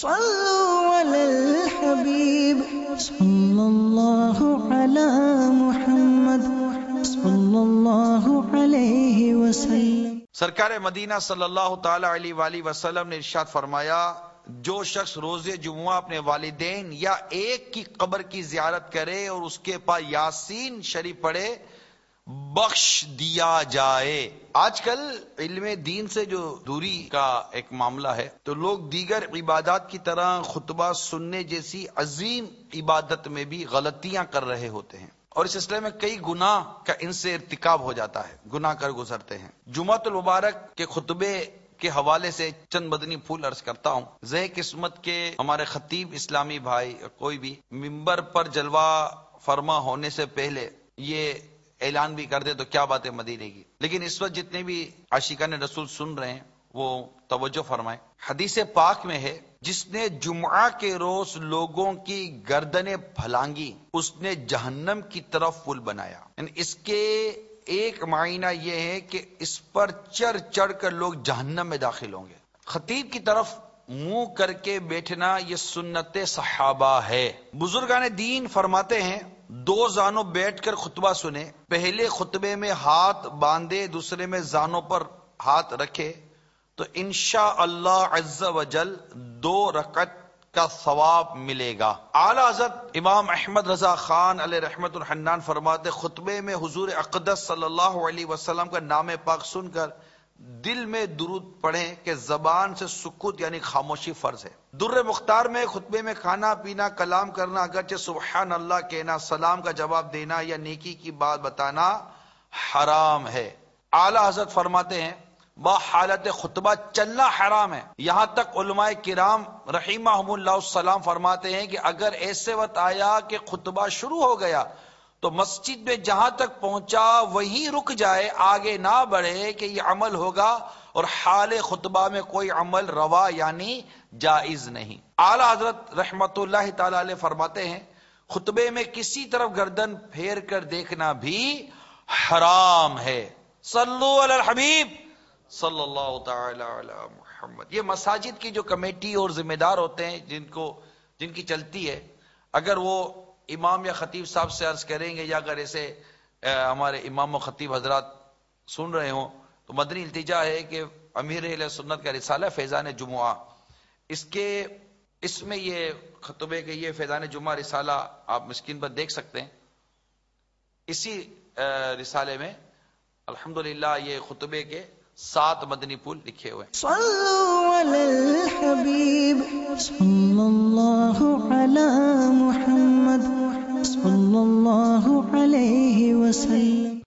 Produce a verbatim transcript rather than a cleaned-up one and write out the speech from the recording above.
صلوا علی الحبیب صلی اللہ علی محمد صلی اللہ علیہ وسلم۔ سرکار مدینہ صلی اللہ تعالی علیہ وآلہ وسلم نے ارشاد فرمایا، جو شخص روز جمعہ اپنے والدین یا ایک کی قبر کی زیارت کرے اور اس کے پاس یاسین شریف پڑھے، بخش دیا جائے۔ آج کل علم دین سے جو دوری کا ایک معاملہ ہے، تو لوگ دیگر عبادات کی طرح خطبہ سننے جیسی عظیم عبادت میں بھی غلطیاں کر رہے ہوتے ہیں، اور اس سلسلے میں کئی گناہ کا ان سے ارتکاب ہو جاتا ہے، گناہ کر گزرتے ہیں۔ جمعۃ المبارک کے خطبے کے حوالے سے چند مدنی پھول عرض کرتا ہوں۔ ذہ قسمت کے ہمارے خطیب اسلامی بھائی کوئی بھی ممبر پر جلوہ فرما ہونے سے پہلے یہ اعلان بھی کر دے تو کیا بات ہے مدینے کی، لیکن اس وقت جتنے بھی عاشقان رسول سن رہے ہیں وہ توجہ فرمائیں۔ حدیث پاک میں ہے، جس نے جمعہ کے روز لوگوں کی گردنیں پھلانگی اس نے جہنم کی طرف پل بنایا۔ یعنی اس کے ایک معنی یہ ہے کہ اس پر چڑھ چڑھ کر لوگ جہنم میں داخل ہوں گے۔ خطیب کی طرف منہ کر کے بیٹھنا یہ سنت صحابہ ہے۔ بزرگان دین فرماتے ہیں، دو زانوں بیٹھ کر خطبہ سنے، پہلے خطبے میں ہاتھ باندھے دوسرے میں زانوں پر ہاتھ رکھے تو انشاءاللہ عز وجل دو رکعت کا ثواب ملے گا۔ اعلیٰ حضرت امام احمد رضا خان علیہ رحمت الحنان فرماتے، خطبے میں حضور اقدس صلی اللہ علیہ وسلم کا نام پاک سن کر دل میں درود پڑھیں کہ زبان سے سکوت یعنی خاموشی فرض ہے۔ در مختار میں خطبے میں کھانا پینا کلام کرنا اگرچہ سبحان اللہ کہنا، سلام کا جواب دینا یا نیکی کی بات بتانا حرام ہے۔ اعلیٰ حضرت فرماتے ہیں، با حالت خطبہ چلنا حرام ہے۔ یہاں تک علماء کرام رحمہم اللہ السلام فرماتے ہیں کہ اگر ایسے وقت آیا کہ خطبہ شروع ہو گیا تو مسجد میں جہاں تک پہنچا وہیں رک جائے، آگے نہ بڑھے کہ یہ عمل ہوگا، اور حال خطبہ میں کوئی عمل روا یعنی جائز نہیں۔ اعلیٰ حضرت رحمت اللہ تعالی علیہ فرماتے ہیں، خطبے میں کسی طرف گردن پھیر کر دیکھنا بھی حرام ہے۔ صلو علی الحبیب صلی اللہ تعالی علی محمد۔ یہ مساجد کی جو کمیٹی اور ذمہ دار ہوتے ہیں جن کو جن کی چلتی ہے، اگر وہ امام یا خطیب صاحب سے عرض کریں گے، یا اگر ایسے ہمارے امام و خطیب حضرات سن رہے ہوں تو مدنی التجا ہے کہ امیر اہل سنت کا رسالہ فیضان جمعہ، اس کے اس میں یہ خطبے کے یہ فیضان جمعہ رسالہ آپ مسکین پر دیکھ سکتے ہیں۔ اسی رسالے میں الحمدللہ یہ خطبے کے سات مدنی پھول لکھے ہوئے ہیں۔ صلوا علی الحبیب صلی اللہ علی محمد صلی اللہ علیہ وسلم۔